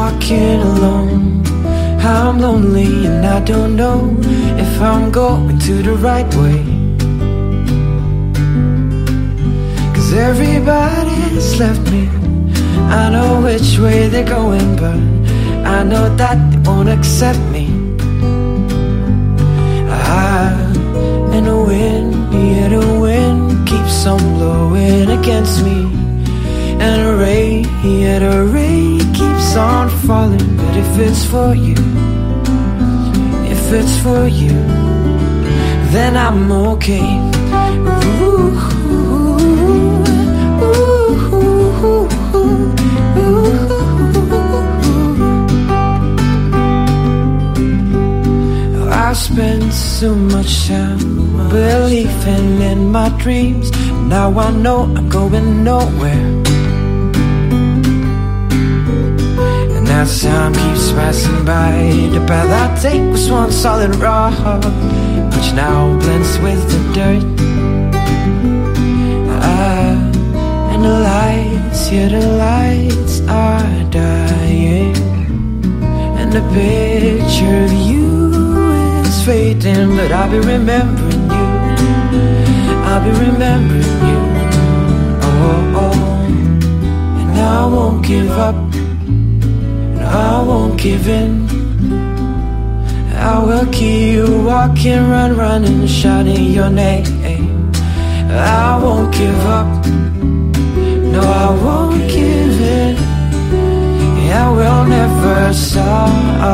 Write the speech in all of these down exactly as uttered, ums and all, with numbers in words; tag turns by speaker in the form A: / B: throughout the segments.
A: walking alone. I'm lonely and I don't know if I'm going to the right way. Cause everybody's left me. I know which way they're going, but I know that they won't accept me. I, and the wind, yeah, the wind keeps on blowing against me. And the rain, yeah, the rain keeps on falling. But if it's for you, if it's for you, then I'm okay. Ooh, ooh, ooh, ooh, ooh. I spent so much time believing in my dreams. Now I know I'm going nowhere. And as time keeps passing by, the path I take was once solid rock, which now blends with the dirt. I, and the lights, yeah, the lights are dying. And the picture of you fading, but I'll be remembering you. I'll be remembering you. Oh, oh. And I won't give up, and I won't give in. I will keep walking, run, running, shouting your name. I won't give up, no, I won't give in. I will never stop.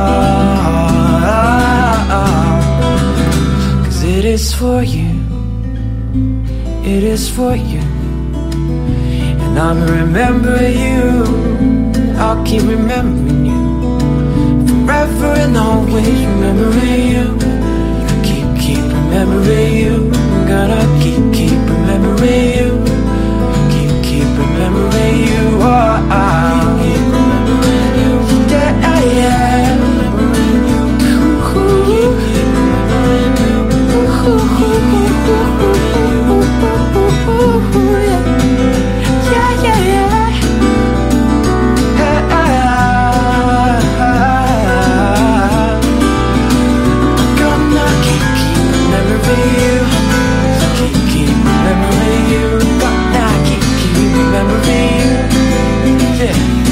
A: It is for you, it is for you. And I'm remembering you, I'll keep remembering you. Forever and always remembering you. Keep, keep remembering you. I'm gonna keep, keep remembering you. Keep, keep remembering you. Oh, I'll keep remembering you. Yeah, yeah. Yeah.